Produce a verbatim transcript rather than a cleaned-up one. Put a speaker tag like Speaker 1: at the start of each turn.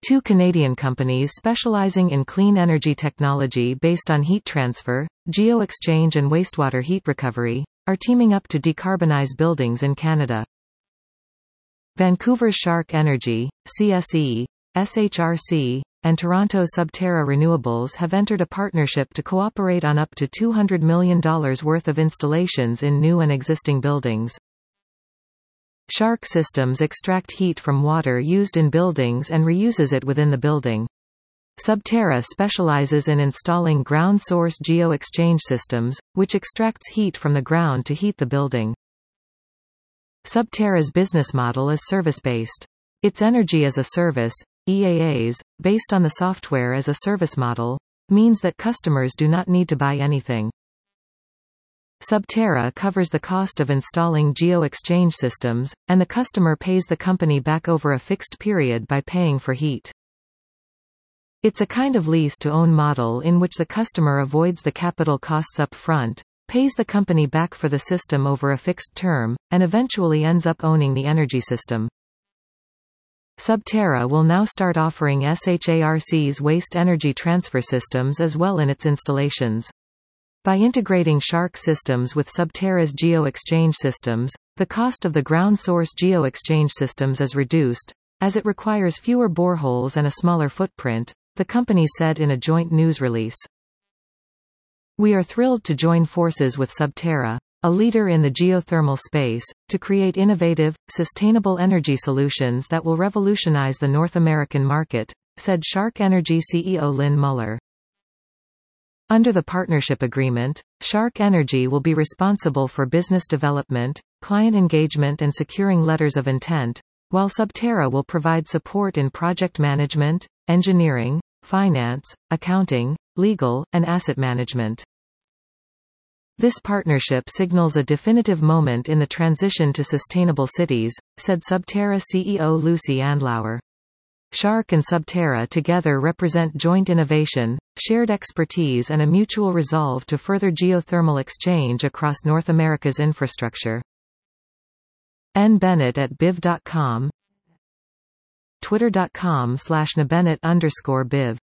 Speaker 1: Two Canadian companies specializing in clean energy technology based on heat transfer, geo-exchange and wastewater heat recovery, are teaming up to decarbonize buildings in Canada. Vancouver's Shark Energy, C S E, S H R C, and Toronto's Subterra Renewables have entered a partnership to cooperate on up to two hundred million dollars worth of installations in new and existing buildings. Shark Systems extract heat from water used in buildings and reuses it within the building. Subterra specializes in installing ground-source geo-exchange systems, which extracts heat from the ground to heat the building. Subterra's business model is service-based. Its energy as a service, E A As, based on the software as a service model, means that customers do not need to buy anything. Subterra covers the cost of installing geo-exchange systems, and the customer pays the company back over a fixed period by paying for heat. It's a kind of lease-to-own model in which the customer avoids the capital costs up front, pays the company back for the system over a fixed term, and eventually ends up owning the energy system. Subterra will now start offering S H A R C's waste energy transfer systems as well in its installations. By integrating Shark Systems with Subterra's geo-exchange systems, the cost of the ground-source geo-exchange systems is reduced, as it requires fewer boreholes and a smaller footprint, the company said in a joint news release. We are thrilled to join forces with Subterra, a leader in the geothermal space, to create innovative, sustainable energy solutions that will revolutionize the North American market, said Shark Energy C E O Lynn Muller. Under the partnership agreement, Shark Energy will be responsible for business development, client engagement and securing letters of intent, while Subterra will provide support in project management, engineering, finance, accounting, legal, and asset management. This partnership signals a definitive moment in the transition to sustainable cities, said Subterra C E O Lucy Andlauer. Shark and Subterra together represent joint innovation, shared expertise and a mutual resolve to further geothermal exchange across North America's infrastructure. N Bennett at biv dot com, twitter dot com slash nbennett underscore biv.